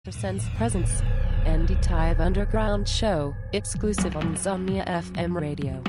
Sense Presence, Andy Tive Underground Show, exclusive on Insomnia FM Radio.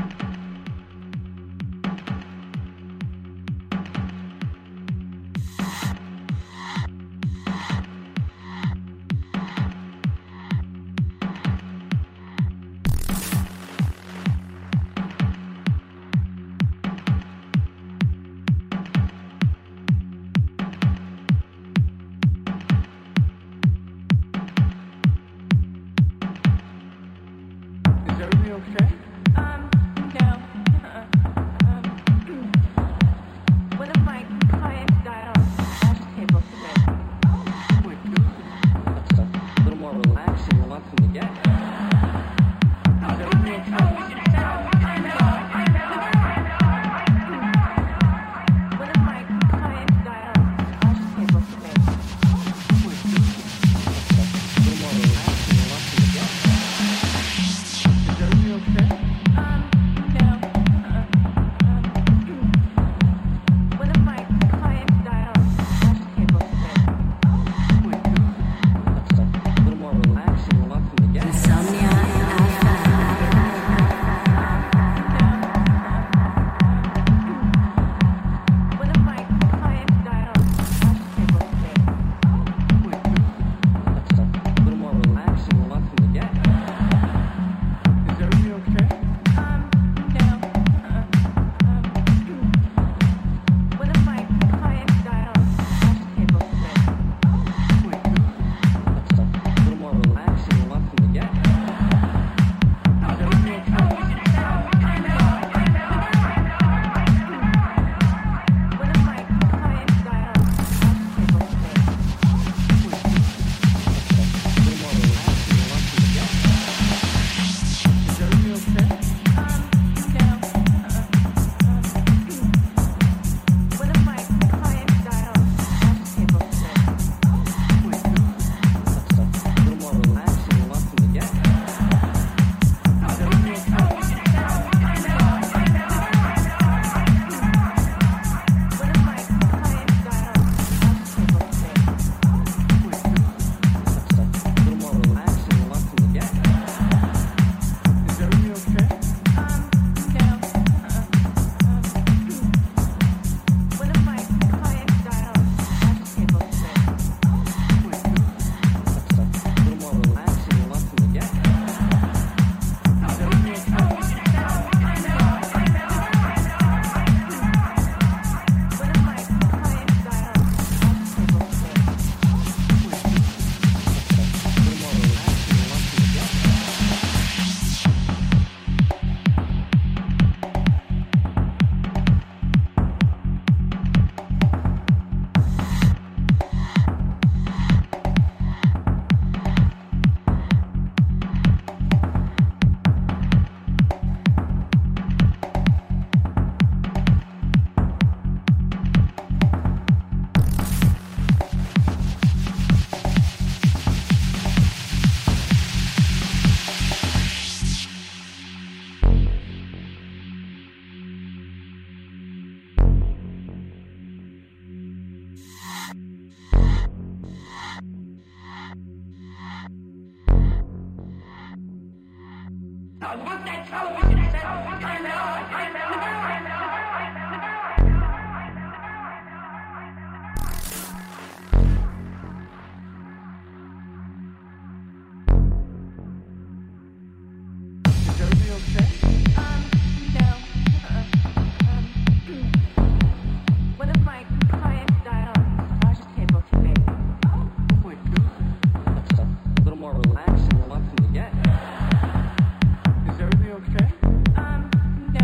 Is everything okay?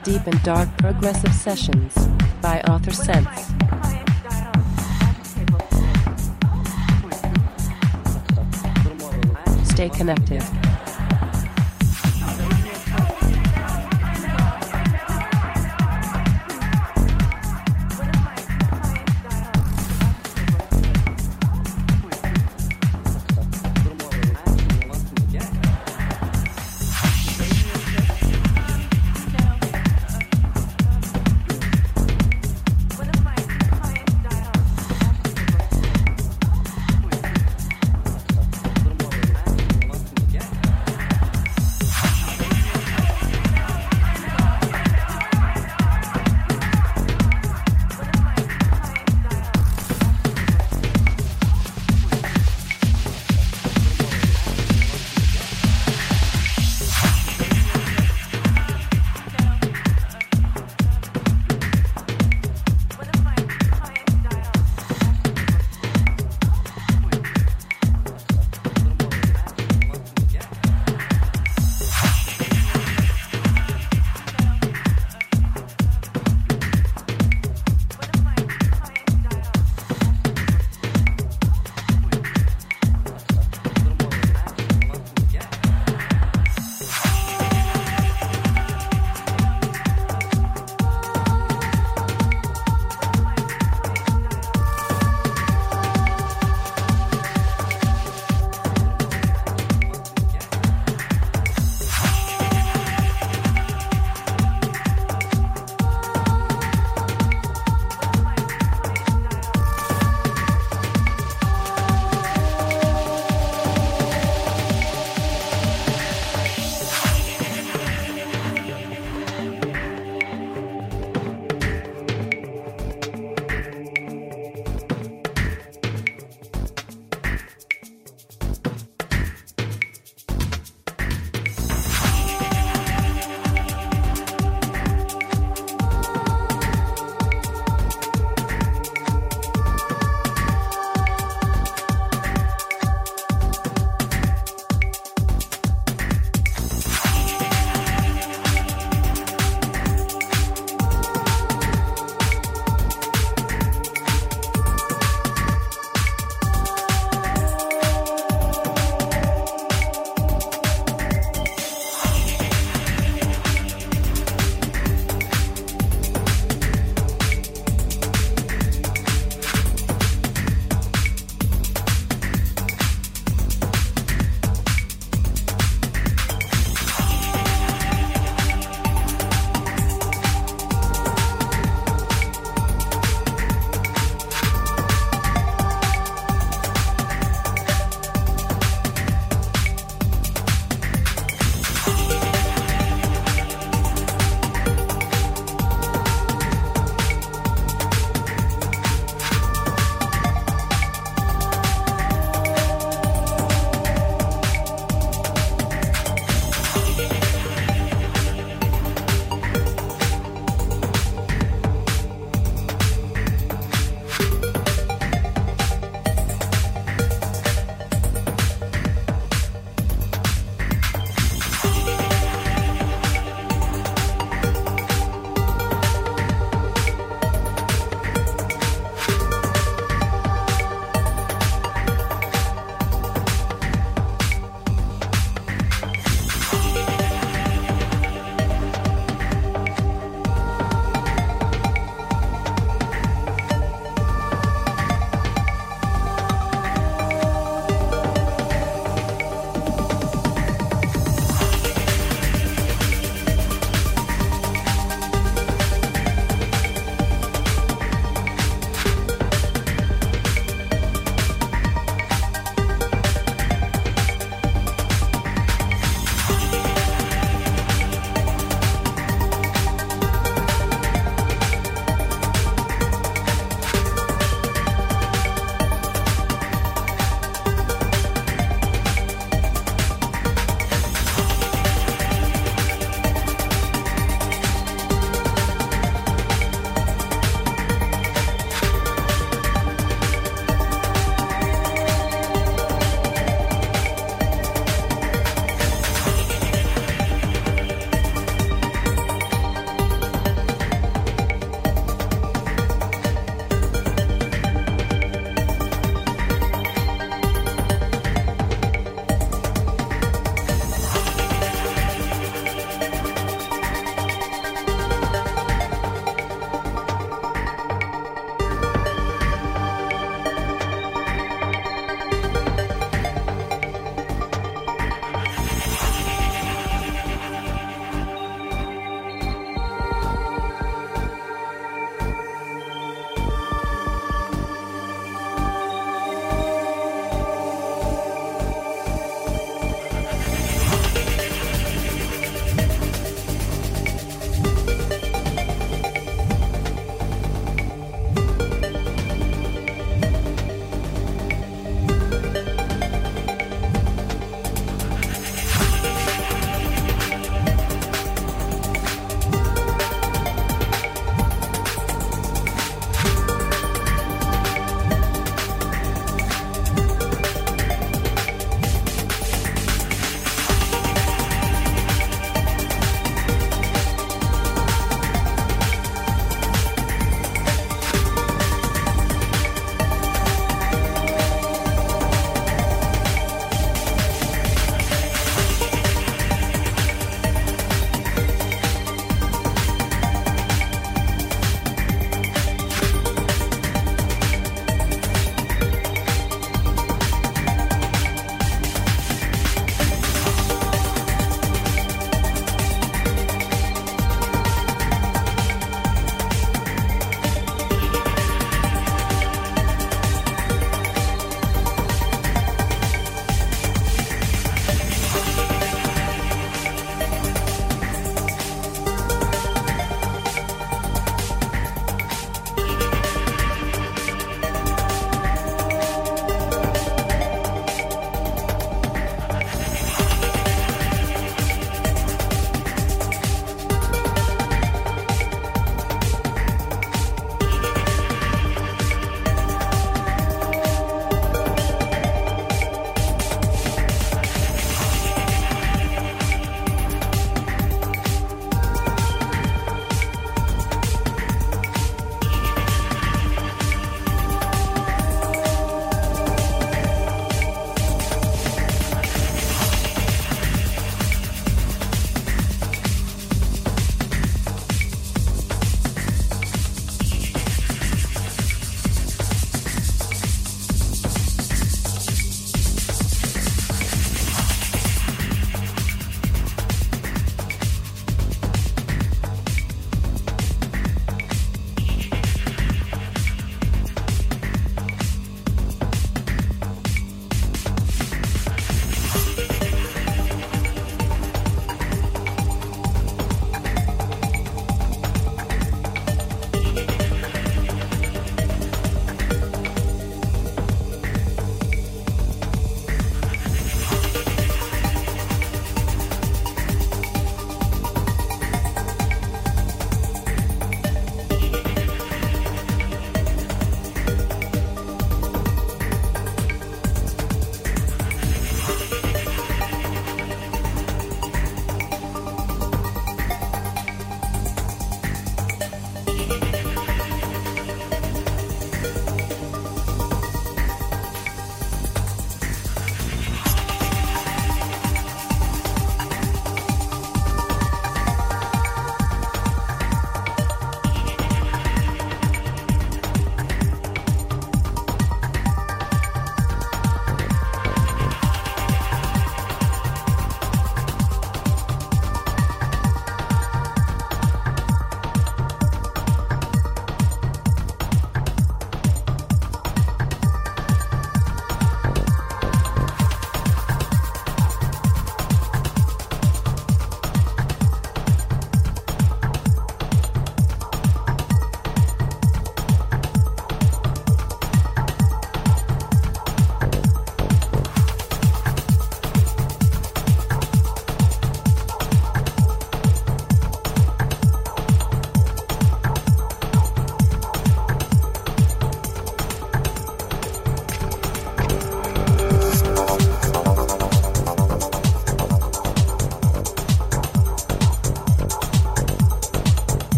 Deep and Dark Progressive Sessions by Author Sense. Stay connected. Yeah.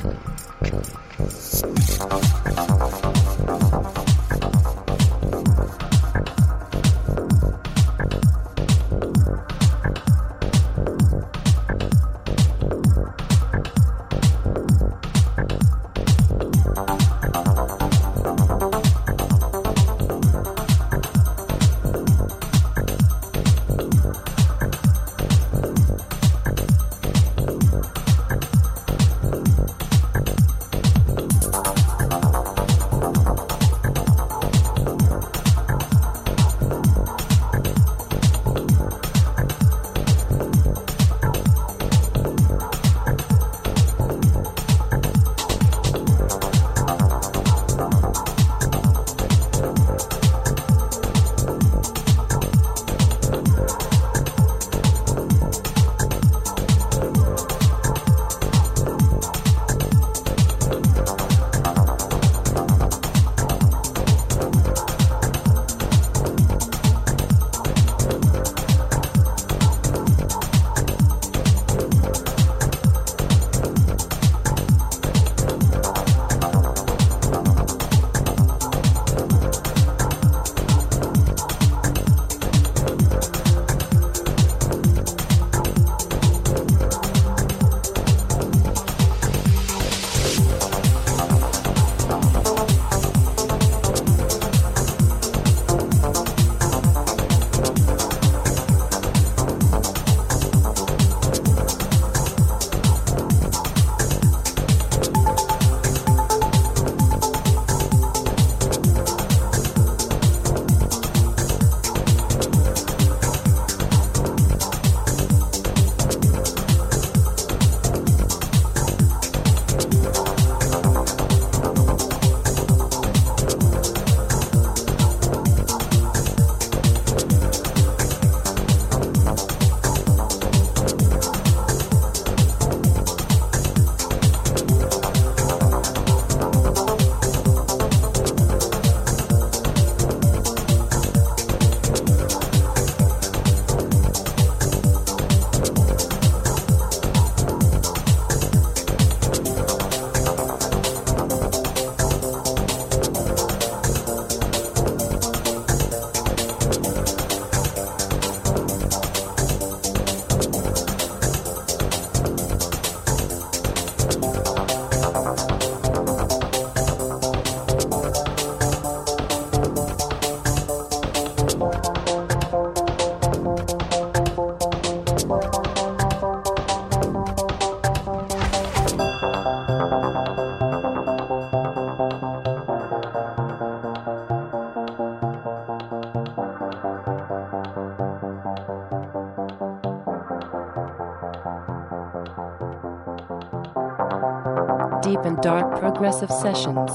Deep and dark progressive sessions.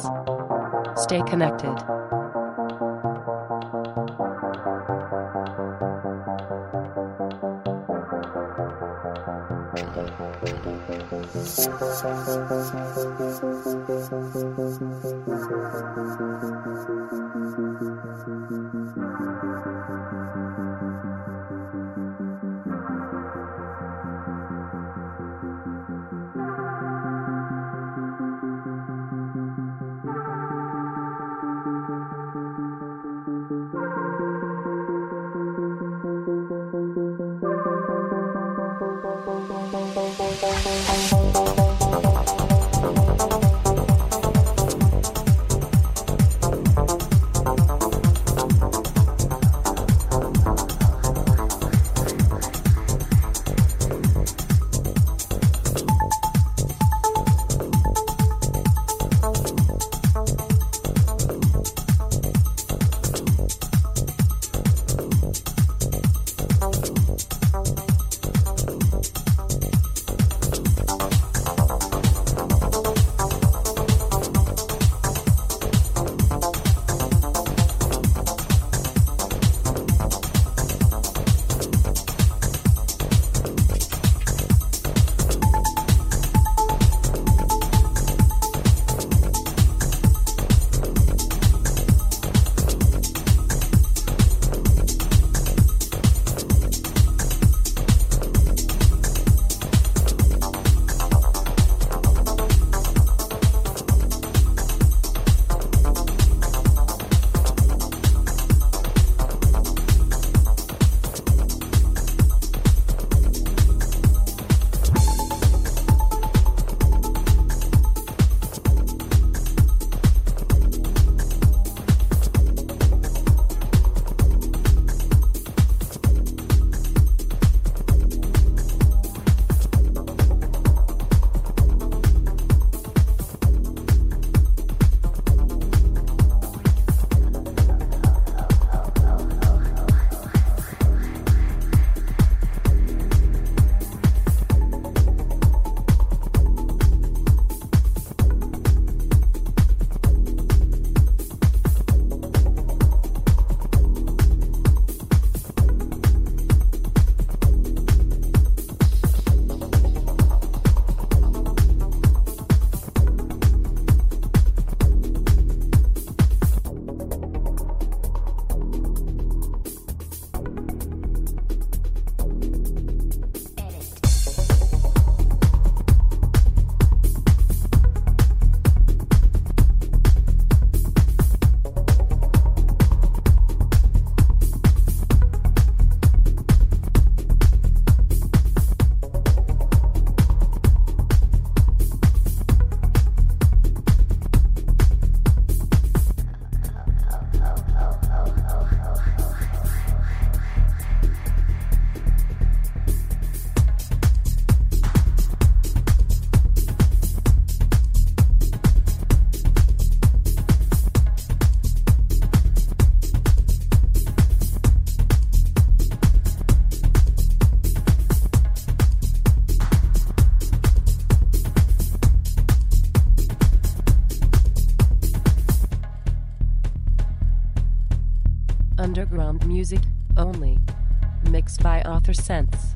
Stay connected. underground music, only. Mixed by Author Sense.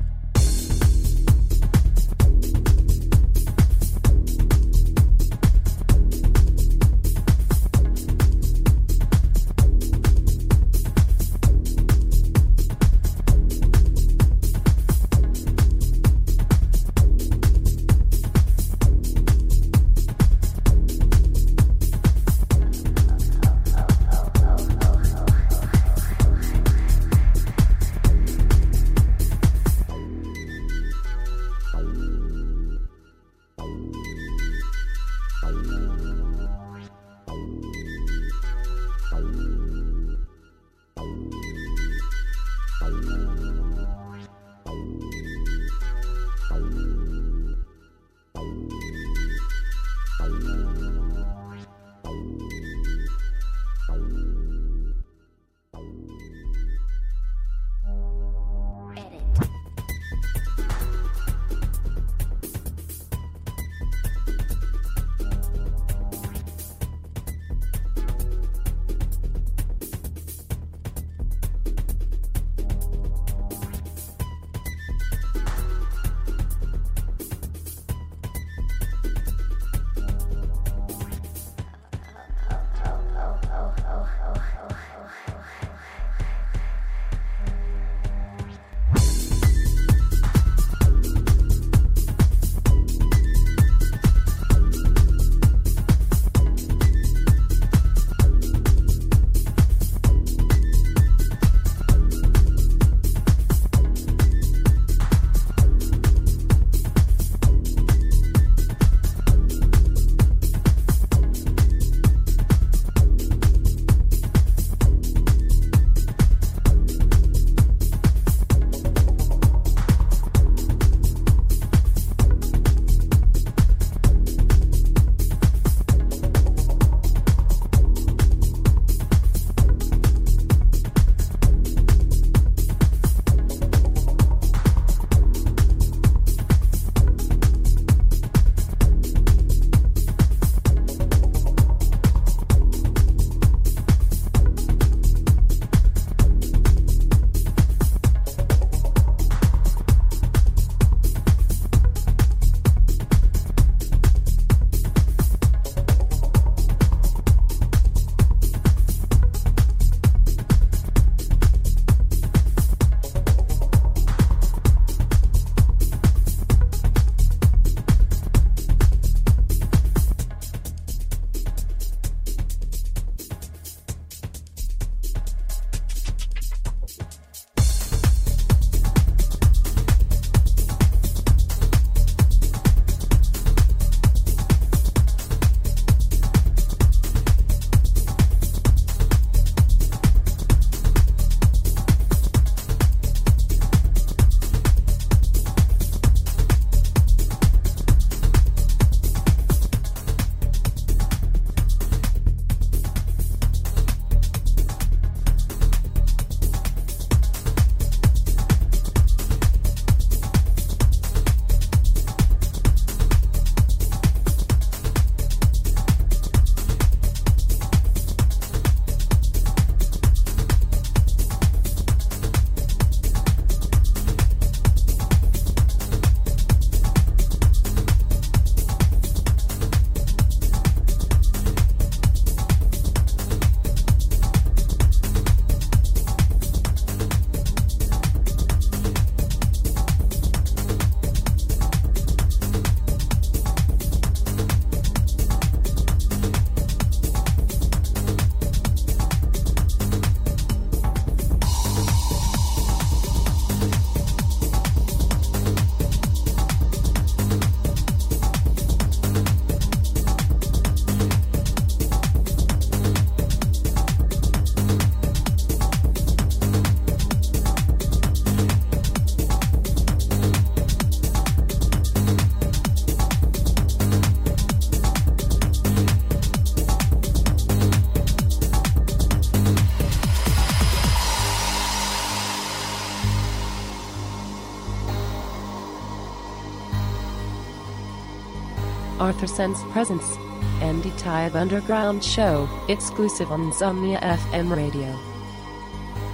Arthur Sense presents Andy Tyve Underground Show, exclusive on Insomnia FM Radio.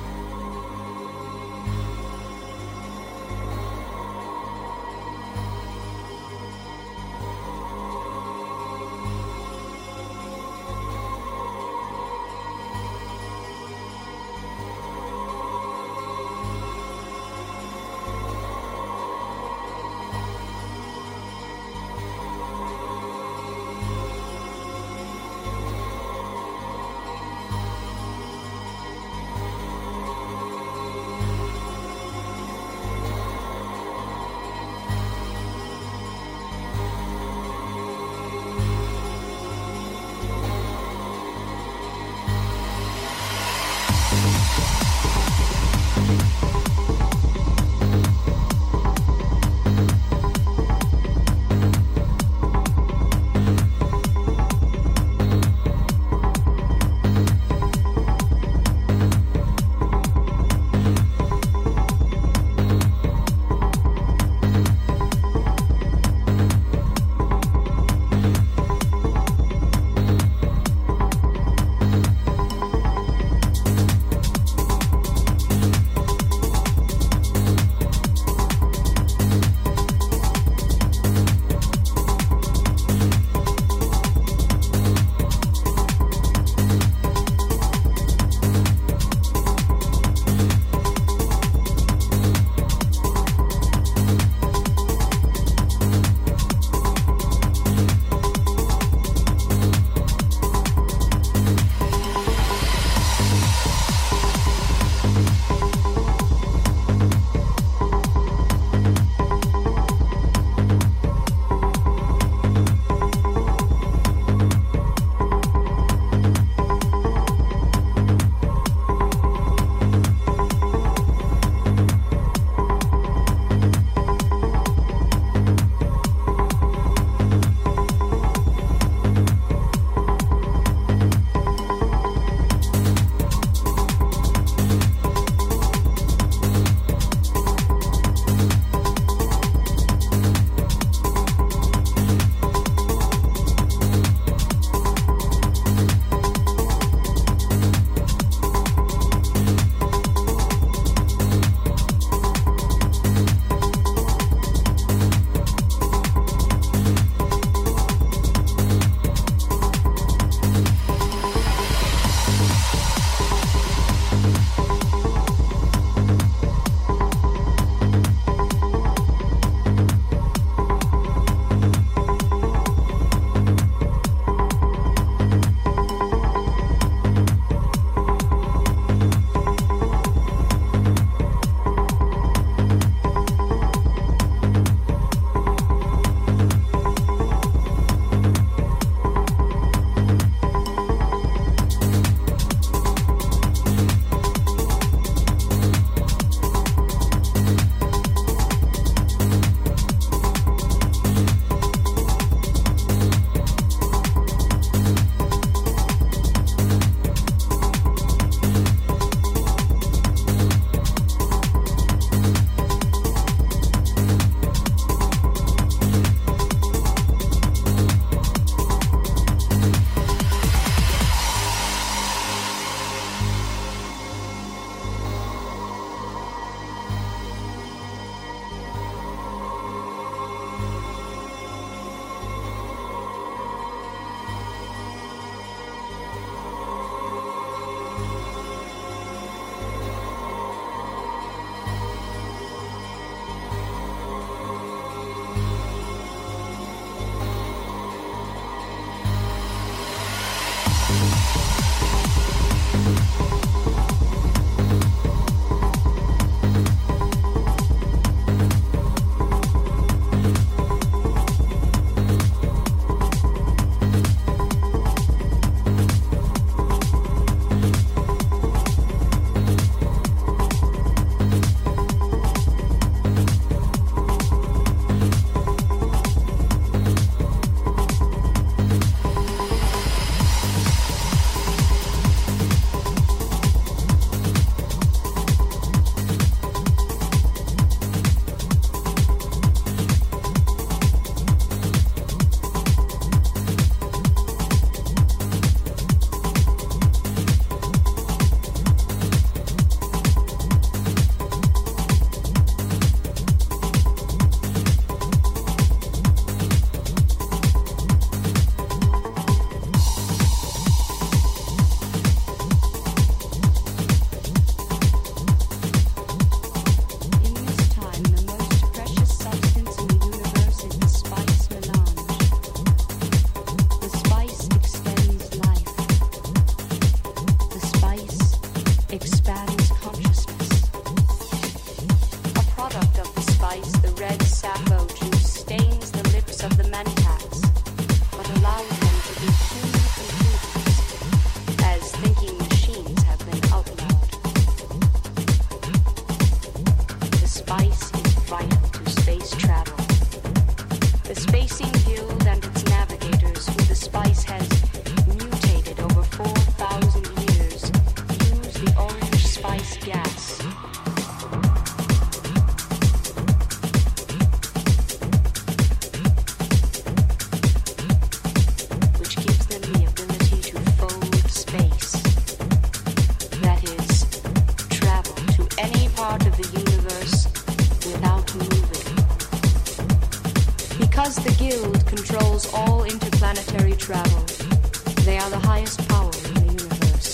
travel. They are the highest power in the universe.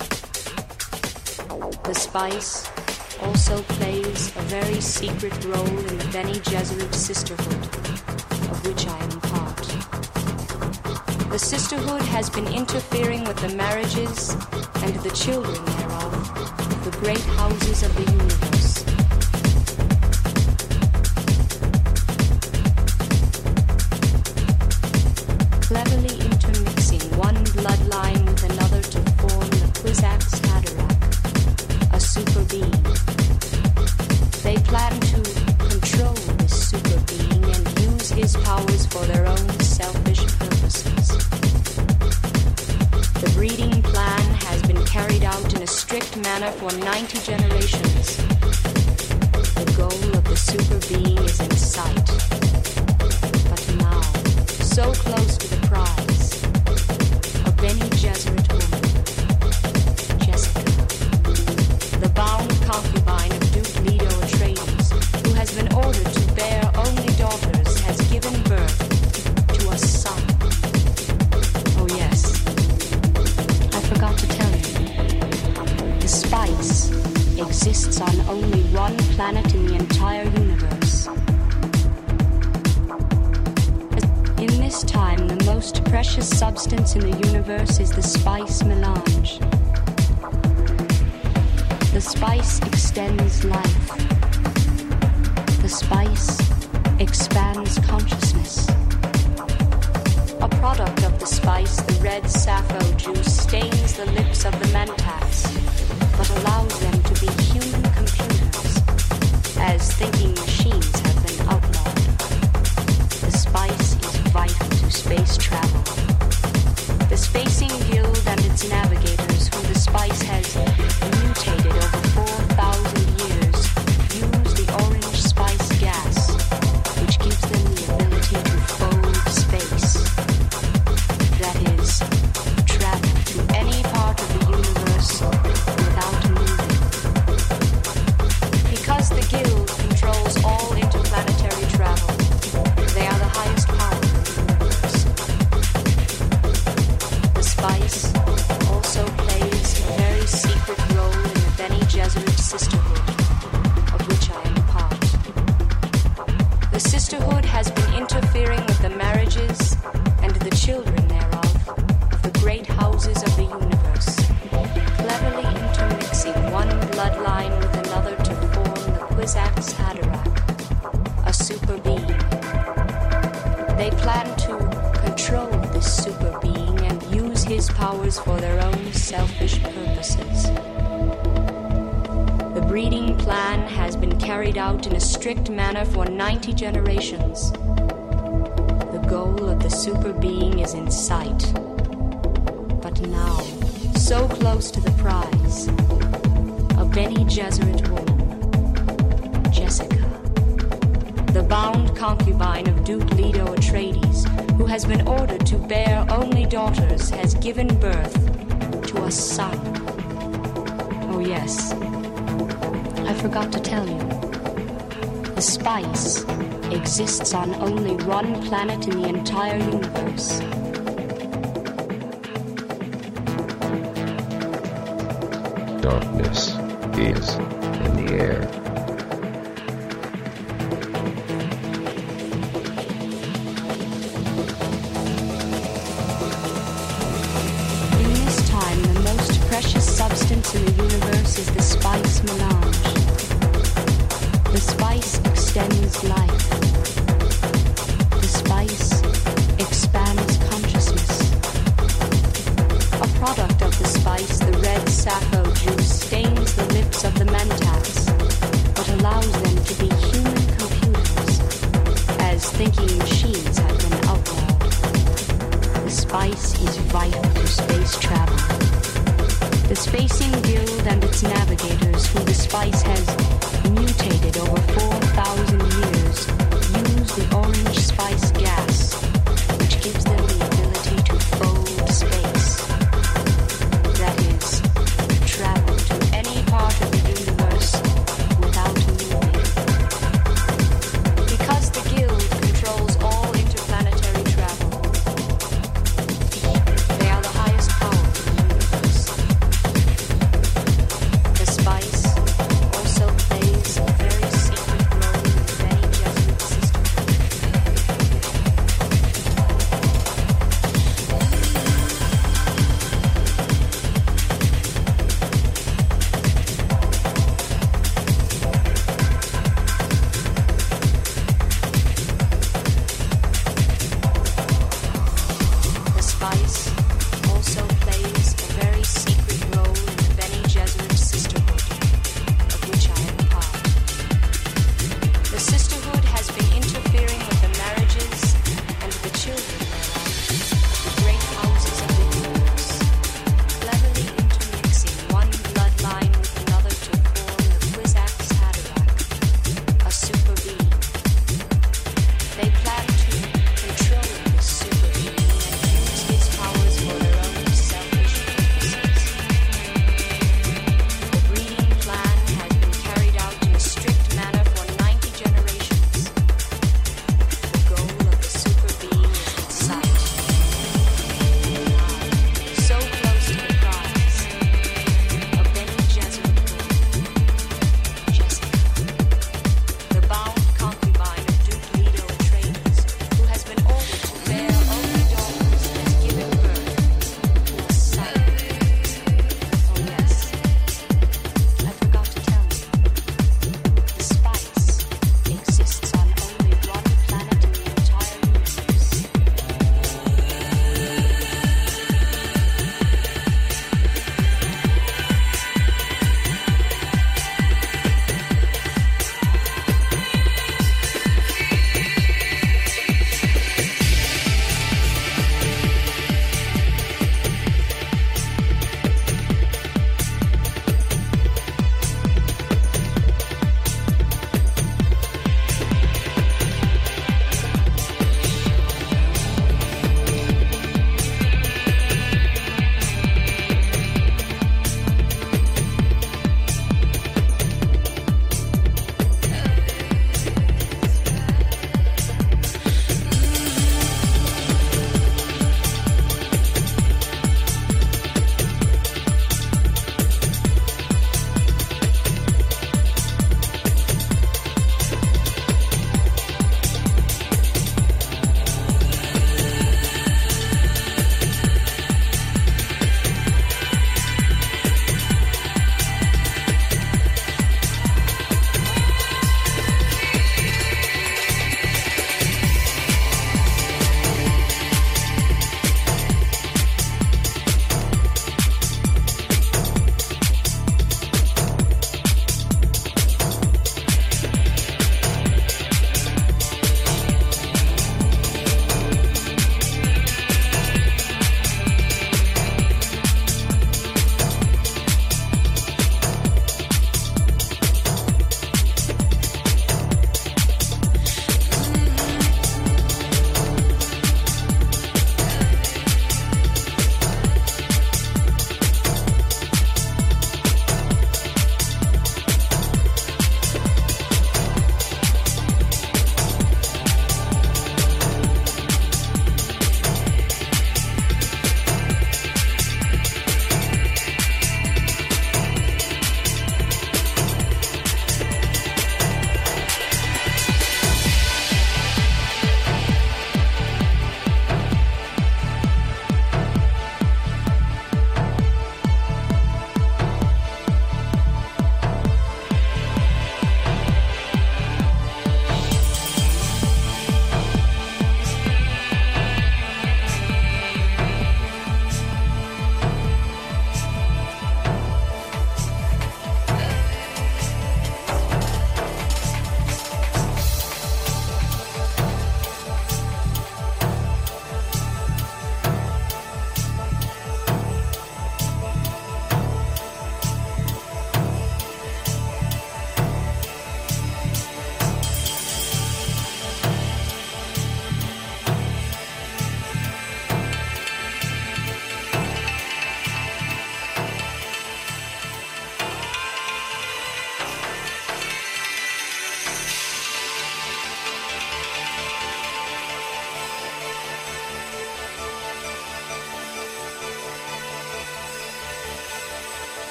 The spice also plays a very secret role in the Bene Gesserit sisterhood, of which I am part. The sisterhood has been interfering with the marriages and the children thereof of the great houses of the universe. Cleverly intermixing one bloodline with another to form the Kwisatz Haderach, a super being. They plan to control this super being and use his powers for their own selfish purposes. The breeding plan has been carried out in a strict manner for 90 generations. The goal of the super being is in sight. But now, so close to the prize, a Bene Gesserit woman, Jessica, the bound concubine of Duke Leto Atreides, who has been ordered to bear only daughters, has given birth to a son. Oh yes, I forgot to tell you. The spice exists on only one planet in the entire universe. In this time, the most precious substance in the universe is the spice melange. The spice extends life. The spice expands consciousness. A product of the spice, the red sappho juice stains the lips of the mentats, but allows them to be human computers, as thinking machines have been outlawed. The spice is vital to space travel. The Spacing Guild and its navigators, who the spice has mutated over 4,000 years, use the orange spice gas, which gives them the ability to fold space. That is, travel to any part of the universe without moving. Because the Guild controls all interplanetary travel, they are the highest power in the universe. The spice also plays a very secret role in the Bene Gesserit sisterhood, of which I am part. The sisterhood has been interfering with the marriages and the children thereof of the great houses of the universe, cleverly intermixing one bloodline with another to form the Kwisatz Haderach, a super being. They plan to control this super being and use his powers for their own selfish purposes. The breeding plan has been carried out in a strict manner for 90 generations. The goal of the super being is in sight. But now, so close to the prize, a Bene Gesserit woman, Jessica, the bound concubine of Duke Leto Atreides, who has been ordered to bear only daughters, has given birth to a son. Oh yes, I forgot to tell you. The spice exists on only one planet in the entire universe. Darkness is in the air. In this time, the most precious substance in the universe is the spice melange. The spice extends life. The spice expands consciousness. A product of the spice, the red sappho juice stains the lips of the mentats, but allows them to be human computers, as thinking machines have been outlawed. The spice is vital to space travel. The Spacing Guild and its navigators, who the spice has mutated over 4,000 years, use the orange spice gas, which gives them the ability to fold space. That is, travel to any part of the universe without moving. Because the Guild controls all interplanetary travel,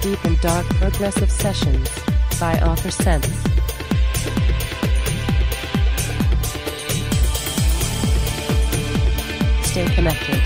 deep and dark progressive sessions by Author Sense. Stay connected.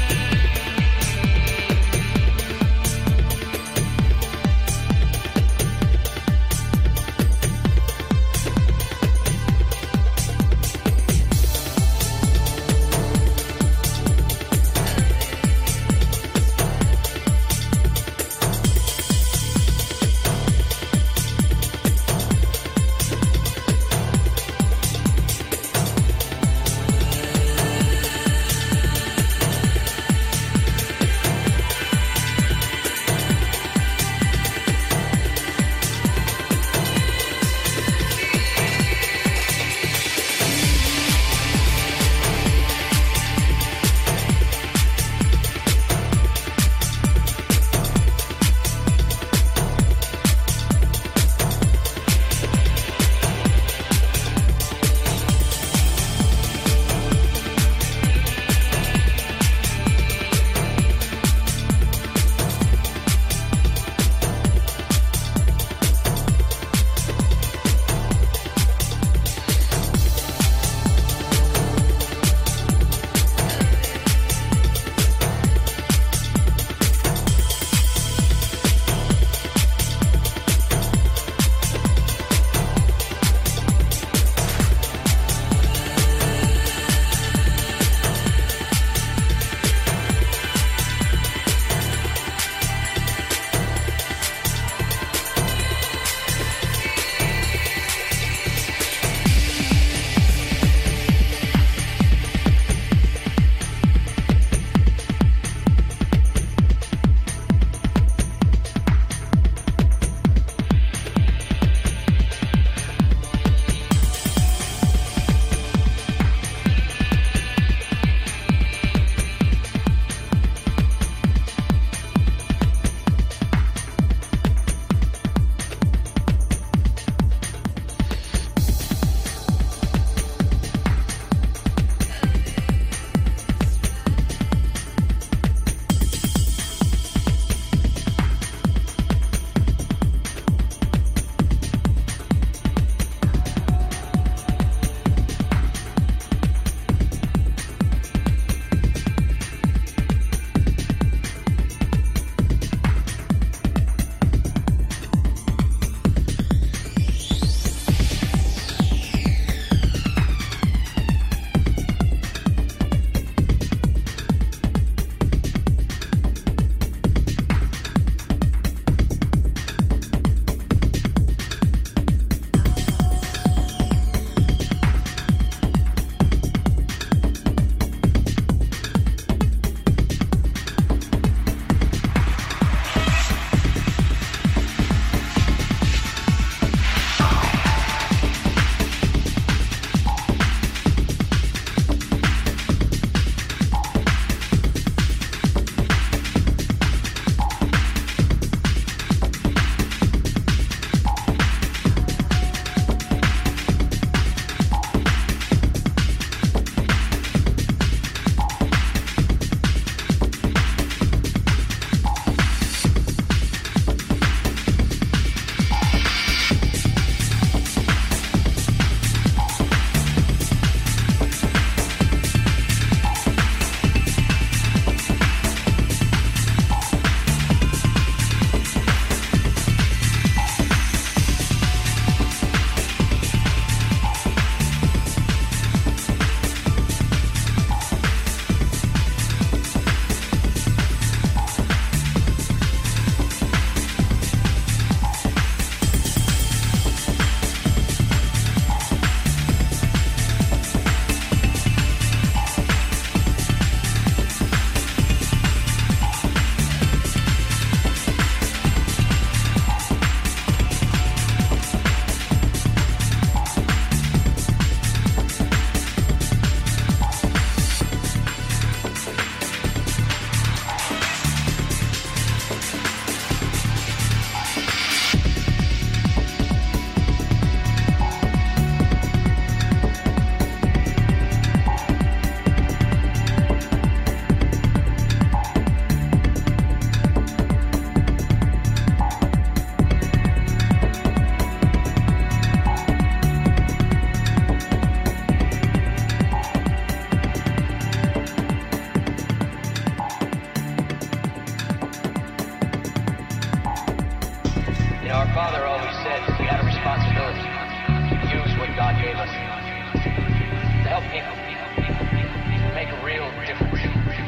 You know, our father always said we had a responsibility to use what God gave us to help people, make a real difference.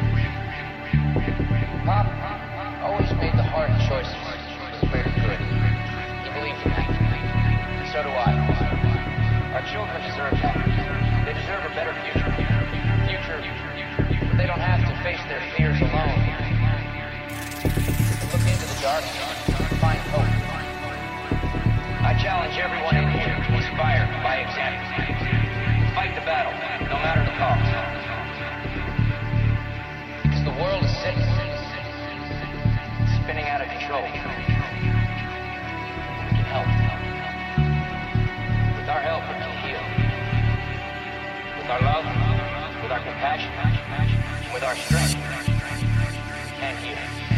Pop always made the hard choices for the greater good. He believed in that. And so do I. Our children deserve that. They deserve a better future. Where they don't have to face their fears alone. Look into the darkness and find hope. I challenge everyone in here to inspire by example. Fight the battle, no matter the cost. Because the world is sick, spinning out of control. We can help. With our help, we can heal. With our love, with our compassion, with our strength, we can heal.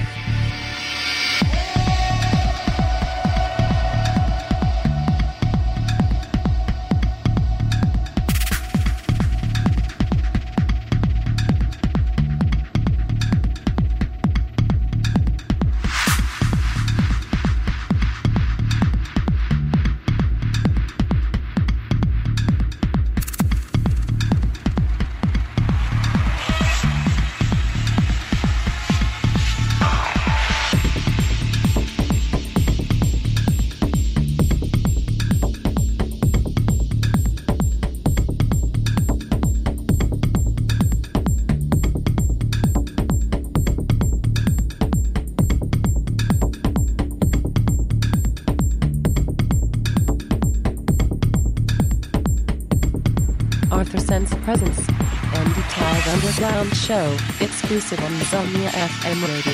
Arthur Sense presents Andy Tide Underground Show, exclusive on Zomnia FM radio.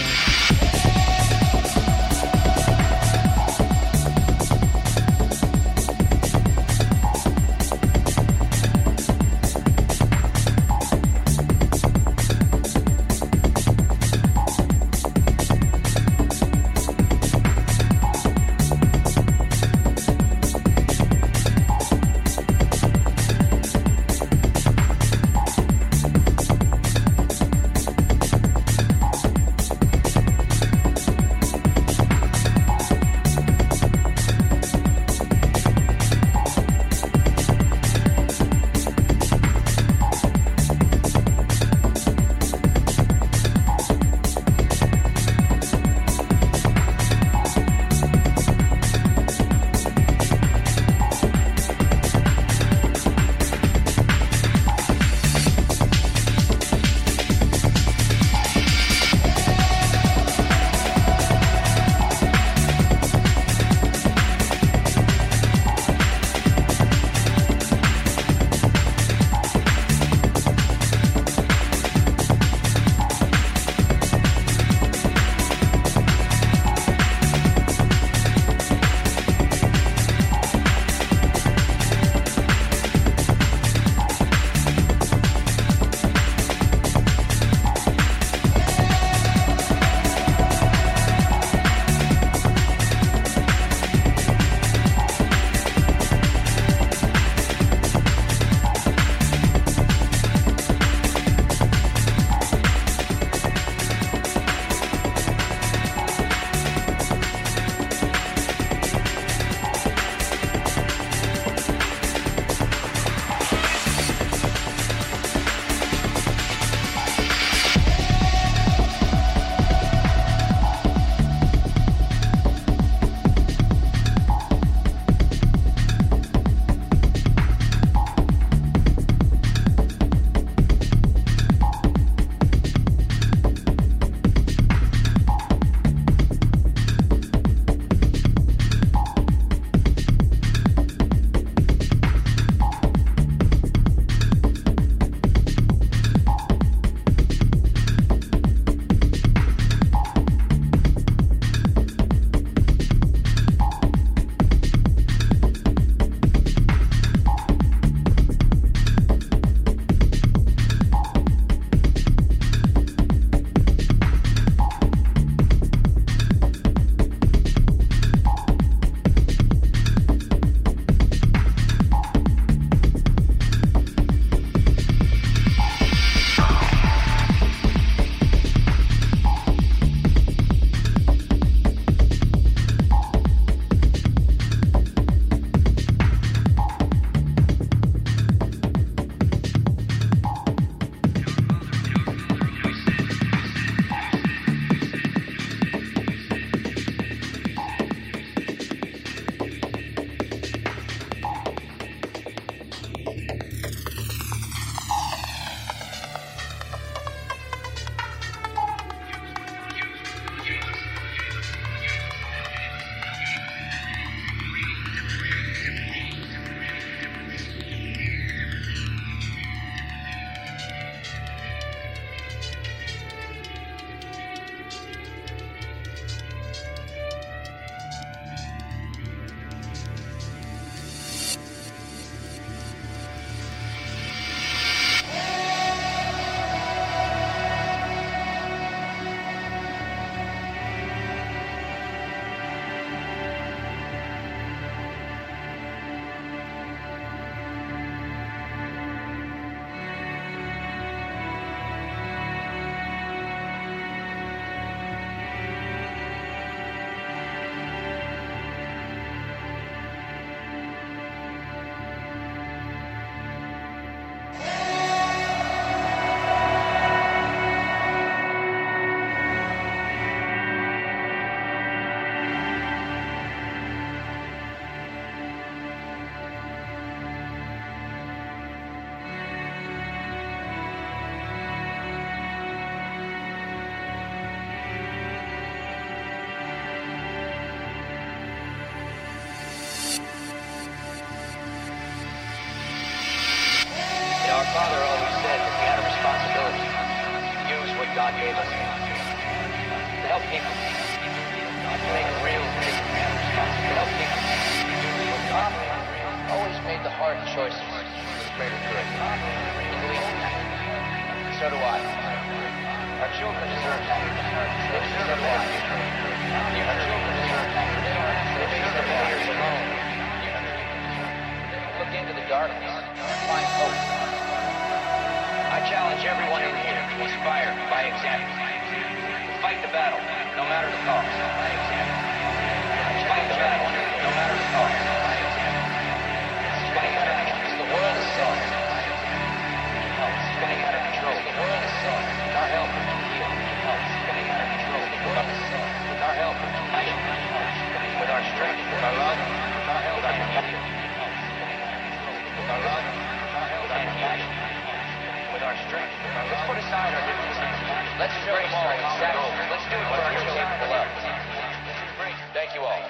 father always said that we had a responsibility to use what God gave us to help people, to make a real difference. We had a responsibility to help people. God always made the hard choices for the greater good. He believes in that. And so do I. Our children deserve that. They deserve a better future. Our children deserve that. They deserve a better years alone. They can look into the darkness and find hope. I challenge everyone in here to inspire by example. To fight the battle, no matter the cost. By example. Fight the battle, no matter the cost. By example. Fight the battle. The world is soft. Spinning out of control. The world is soft. With our help, we can heal. Spinning out of control. The world is soft. With our help, we can fight. With our strength, with our love, with our help, we can heal. With our love, with our help, we can fight. With our strength, with our love. Let's put aside our differences. Let's embrace our exact goals. Let's do what we're capable of. Thank you all.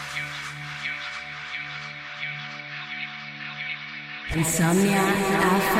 Insomnia FM.